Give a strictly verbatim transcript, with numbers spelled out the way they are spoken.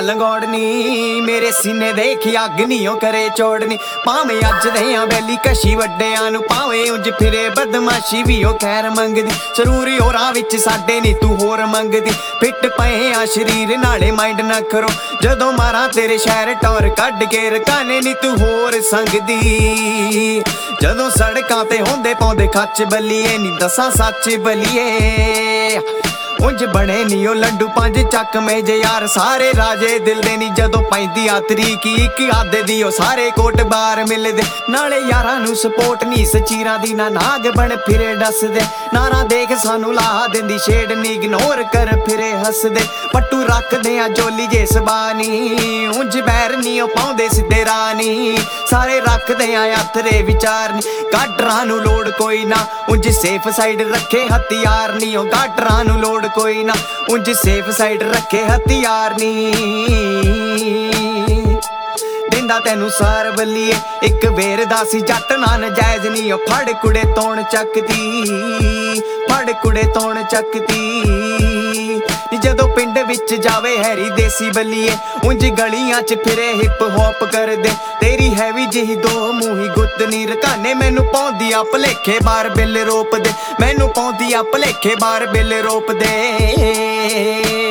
ਲੰਗੋੜਨੀ ਮੇਰੇ ਸੀਨੇ ਦੇਖੀ ਅੱਗ ਨੀ ਉਹ ਕਰੇ ਚੋੜਨੀ। ਭਾਵੇਂ ਅੱਜ ਦੇ ਆ ਵੈਲੀ ਕਸ਼ੀ ਵੱਡਿਆਂ ਨੂੰ, ਭਾਵੇਂ ਉਂਝ ਫਿਰੇ ਬਦਮਾਸ਼ੀ ਵੀ ਉਹ ਖੈਰ ਮੰਗਦੀ। ਸਰੂਰੀ ਹੋਰਾਂ ਵਿੱਚ ਸਾਡੇ ਨੀ ਤੂੰ ਹੋਰ ਮੰਗਦੀ। ਫਿੱਟ ਪਏ ਆ ਸ਼ਰੀਰ ਨਾਲੇ ਮਾਈਂਡ ਨਾ ਕਰੋ, ਜਦੋਂ ਮਾਰਾਂ ਤੇਰੇ ਸ਼ਹਿਰ ਟੌਰ ਕੱਢ ਕੇ ਰਕਾਨੇ ਨੀ ਤੂੰ ਹੋਰ ਸੰਗਦੀ। ਜਦੋਂ ਸੜਕਾਂ ਤੇ ਹੁੰਦੇ ਪਾਉਂਦੇ ਖੱਚ ਬਲੀਏ ਨੀ ਦੱਸਾਂ ਸੱਚ ਬਲੀਏ। ਉਂਝ ਬਣੇ ਨੀ ਉਹ ਲੰਡੂ ਪੰਜ ਚੱਕ ਮੇਜ ਯਾਰ ਸਾਰੇ ਰਾਜੇ ਦਿਲ ਦੇ ਨੀ। ਜਦੋਂ ਪੈਂਦੀ ਆ ਤਰੀਕ ਇੱਕ ਆਦੇ ਦੀ ਉਹ ਸਾਰੇ ਕੋਟ ਬਾਰ ਮਿਲਦੇ। ਨਾਲੇ ਯਾਰਾਂ ਨੂੰ ਸਪੋਰਟ ਨੀ ਸਚੀਰਾਂ ਦੀ, ਨਾ ਨਾਗ ਬਣ ਫਿਰੇ ਡਸਦੇ। ਨਾਰਾ ਦੇਖ ਸਾਨੂੰ ਲਾ ਦਿੰਦੀ ਛੇੜ ਨੀ ਇਗਨੋਰ ਕਰ ਫਿਰੇ ਹੱਸਦੇ। ਪੱਟੂ ਰੱਖਦੇ ਆ ਜੋਲੀ ਜੇ ਸਬਾਨੀ, ਉਂਝ ਬੈਰ ਨੀ ਉਹ ਪਾਉਂਦੇ ਸਿੱਧੇ ਰਾਨੀ। ਸਾਰੇ ਰੱਖਦੇ ਆ ਅਥਰੇ ਵਿਚਾਰ ਨੀ, ਗਾਡਰਾਂ ਨੂੰ ਲੋੜ ਕੋਈ ਨਾ ਉਂਝ ਸੇਫ ਸਾਈਡ ਰੱਖੇ ਹਥਿਆਰ ਨੀ। ਉਹ ਗਾਡਰਾਂ ਨੂੰ ਲੋੜ ਕੋਈ ਨਾ ਉਂਝ ਸੇਫ ਸਾਈਡ ਰੱਖੇ ਹਥਿਆਰ ਨੀ। ਦਿੰਦਾ ਤੈਨੂੰ ਸਾਰ ਬੱਲੀਏ ਇੱਕ ਵੇਰ ਦਾ ਸੀ ਜੱਟ ਨਾ ਨਜਾਇਜ਼ ਨੀ। ਉਹ ਫੜ ਕੁੜੇ ਤੌਣ ਚੱਕਦੀ, ਫੜ ਕੁੜੇ ਤੌਣ ਚੱਕਦੀ। ਜਦੋਂ ਪਿੰਡ ਵਿੱਚ ਜਾਵੇ ਹੈਰੀ ਦੇਸੀ ਬੱਲੀਏ, ਉਂਝ ਗਲੀਆਂ ਚ ਫਿਰੇ ਹਿਪ ਹੌਪ ਕਰਦੇ। ਤੇਰੀ ਹੈਵੀ ਜਿਹੀ ਦੋ ਮੂੰਹੀ ਗੁੱਤ ਨੀ ਰਕਾਨੇ ਮੈਨੂੰ ਪਾਉਂਦੀ ਆ ਭਲੇਖੇ ਬਾਰ ਬਿੱਲ ਰੋਪਦੇ। ਮੈਨੂੰ ਪਾਉਂਦੀ ਆ ਭਲੇਖੇ ਬਾਰ ਬਿੱਲ ਰੋਪਦੇ।